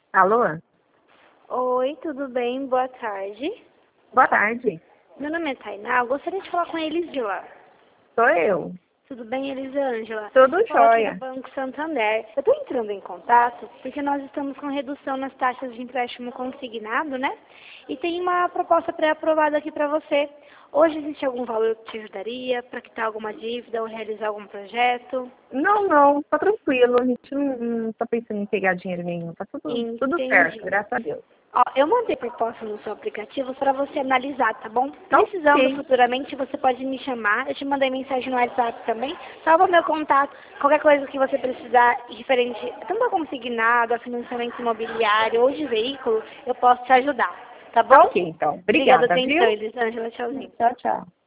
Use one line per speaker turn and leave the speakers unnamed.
Alô?
Oi, tudo bem? Boa tarde.
Boa tarde.
Meu nome é Tainá. Eu gostaria de falar com a Elisângela.
Sou eu.
Tudo bem, Elisângela?
Tudo
Eu falo aqui do
jóia.
Banco Santander. Eu estou entrando em contato porque nós estamos com redução nas taxas de empréstimo consignado, né? E tem uma proposta pré-aprovada aqui para você. Hoje existe algum valor que te ajudaria para quitar alguma dívida ou realizar algum projeto?
Não, tá tranquilo. A gente não tá pensando em pegar dinheiro nenhum. Tá tudo certo,
Entendi.
graças a Deus.
Ó, eu mandei proposta no seu aplicativo para você analisar, tá bom?
Tá
Precisando
ok.
futuramente, você pode me chamar. Eu te mandei mensagem no WhatsApp também. Salva meu contato. Qualquer coisa que você precisar referente tanto a consignado, a financiamento imobiliário ou de veículo, eu posso te ajudar, tá
Tá
bom?
ok, então.
Obrigada,
Obrigada,
atenção,
viu?
Elisângela. Tchauzinho.
Tchau, tchau.